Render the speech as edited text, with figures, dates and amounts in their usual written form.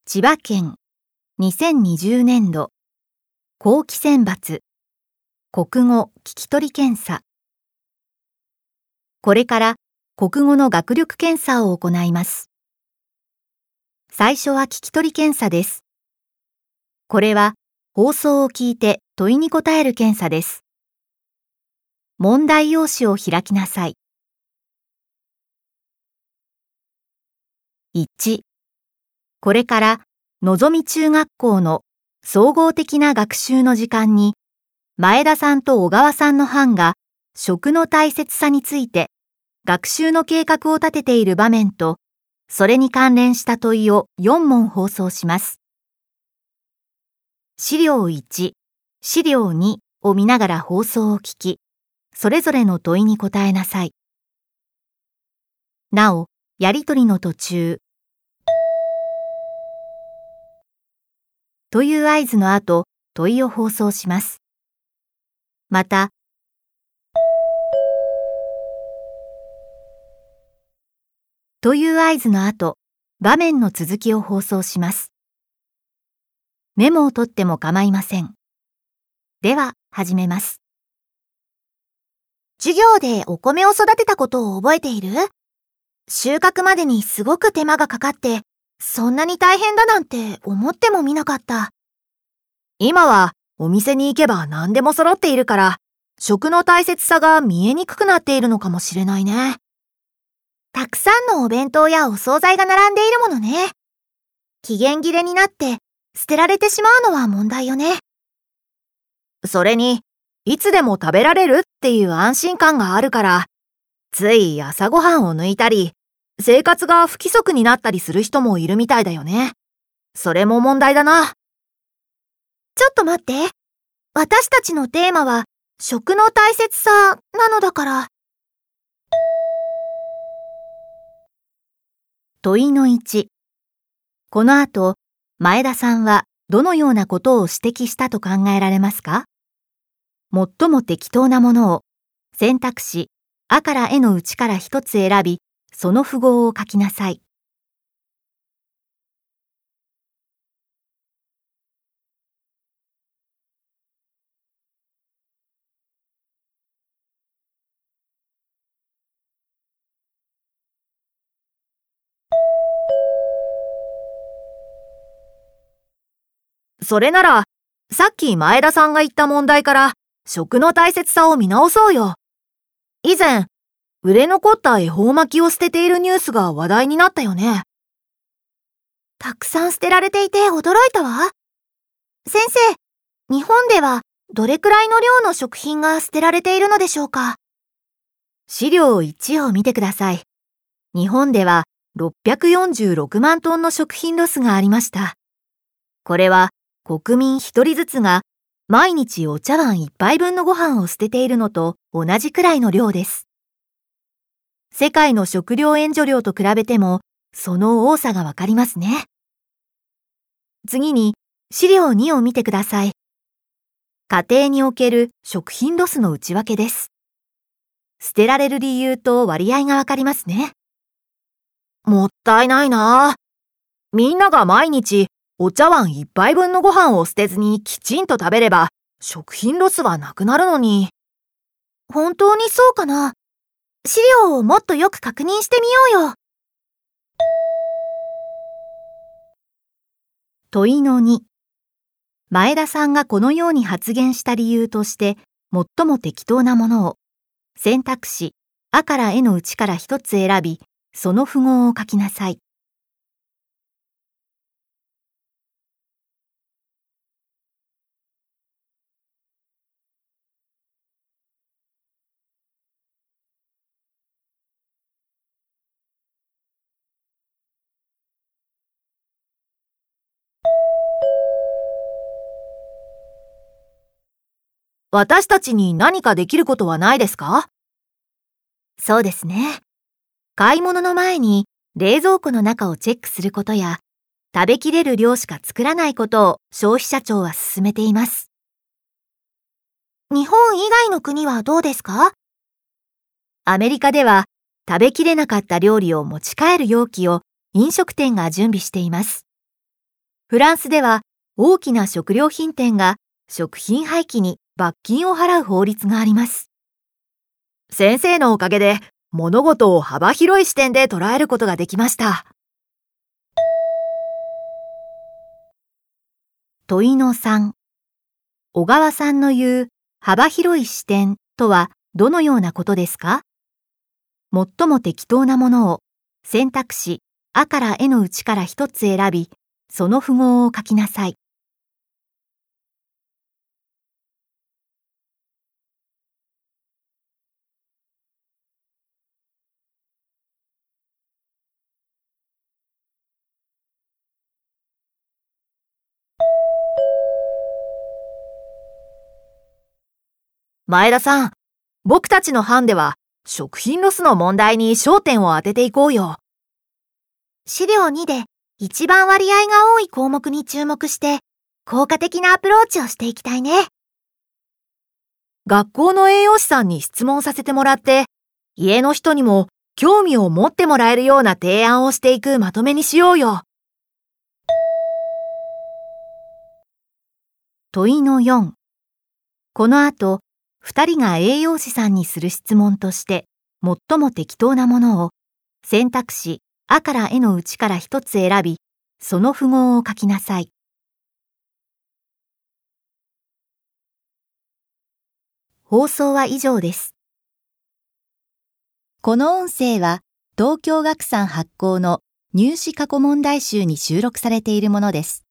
千葉県2020年度後期選抜国語聞き取り検査。これから国語の学力検査を行います。最初は聞き取り検査です。これは放送を聞いて問いに答える検査です。問題用紙を開きなさい。1、これからのぞみ中学校の総合的な学習の時間に、前田さんと小川さんの班が食の大切さについて学習の計画を立てている場面と、それに関連した問いを4問放送します。資料1、資料2を見ながら放送を聞き、それぞれの問いに答えなさい。なお、やりとりの途中、という合図の後、問いを放送します。また、という合図の後、場面の続きを放送します。メモを取っても構いません。では、始めます。 授業でお米を育てたことを覚えている？収穫までにすごく手間がかかって、そんなに大変だなんて思ってもみなかった。今はお店に行けば何でも揃っているから、食の大切さが見えにくくなっているのかもしれないね。たくさんのお弁当やお惣菜が並んでいるものね。期限切れになって捨てられてしまうのは問題よね。それに、いつでも食べられるっていう安心感があるから、つい朝ごはんを抜いたり、生活が不規則になったりする人もいるみたいだよね。それも問題だな。ちょっと待って。私たちのテーマは食の大切さなのだから。 問いの1。この後、前田さんはどのようなことを指摘したと考えられますか？最も適当なものを選択肢あからえのうちから一つ選び、その符号を書きなさい。 それなら、さっき前田さんが言った問題から食の大切さを見直そうよ。以前、売れ残った恵方巻きを捨てているニュースが話題になったよね。たくさん捨てられていて驚いたわ。先生、日本ではどれくらいの量の食品が捨てられているのでしょうか？ 資料1を見てください。日本では646万トンの食品ロスがありました。これは国民一人ずつが毎日お茶碗一杯分のご飯を捨てているのと同じくらいの量です。世界の食料援助量と比べてもその多さがわかりますね。次に資料2を見てください。家庭における食品ロスの内訳です。捨てられる理由と割合がわかりますね。 もったいないな。みんなが毎日お茶碗一杯分のご飯を捨てずにきちんと食べれば食品ロスはなくなるのに。本当にそうかな？資料をもっとよく確認してみようよ。 問いの2。前田さんがこのように発言した理由として最も適当なものを選択肢あからえのうちから一つ選び、その符号を書きなさい。 私たちに何かできることはないですか？ そうですね。買い物の前に冷蔵庫の中をチェックすることや、食べきれる量しか作らないことを消費者庁は進めています。 日本以外の国はどうですか？ アメリカでは食べきれなかった料理を持ち帰る容器を飲食店が準備しています。 フランスでは大きな食料品店が食品廃棄に罰金を払う法律があります。先生のおかげで物事を幅広い視点で捉えることができました。問いの3。小川さんの言う幅広い視点とはどのようなことですか？最も適当なものを選択肢あからえのうちから一つ選び、その符号を書きなさい。前田さん、僕たちの班では食品ロスの問題に焦点を当てていこうよ。 資料2で一番割合が多い項目に注目して効果的なアプローチをしていきたいね。 学校の栄養士さんに質問させてもらって、家の人にも興味を持ってもらえるような提案をしていくまとめにしようよ。問いの4。この後、2人が栄養士さんにする質問として、最も適当なものを選択肢あからえのうちから一つ選び、その符号を書きなさい。放送は以上です。この音声は東京学産発行の入試過去問題集に収録されているものです。